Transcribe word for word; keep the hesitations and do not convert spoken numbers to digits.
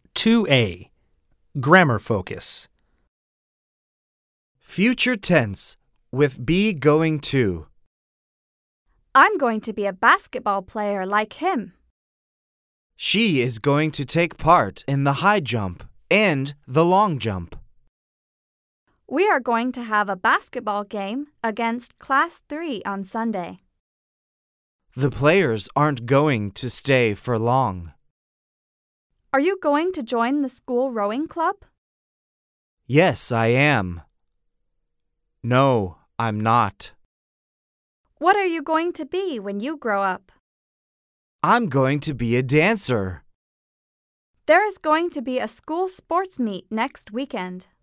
two A. Grammar Focus. Future tense with be going to. I'm going to be a basketball player like him. She is going to take part in the high jump and the long jump. We are going to have a basketball game against Class three on Sunday. The players aren't going to stay for long. Are you going to join the school rowing club? Yes, I am. No, I'm not. What are you going to be when you grow up? I'm going to be a dancer. There is going to be a school sports meet next weekend.